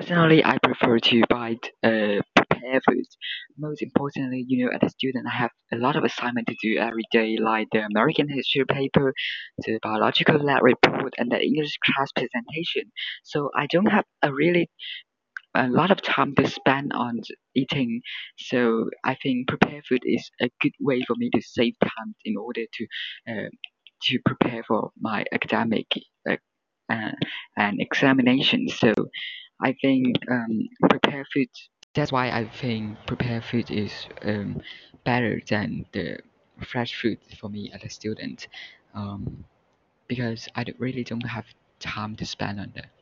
Personally, I prefer to buy prepared foods. Most importantly, as a student, I have a lot of assignment to do every day, like the American history paper, the biological lab report, and the English class presentation. So I don't have a lot of time to spend on eating. So I think prepared food is a good way for me to save time in order uh, to prepare for my academic uh, uh, and examination. So I think prepared food. That's why I think prepared food is better than the fresh food for me as a student, um, because really don't have time to spend on the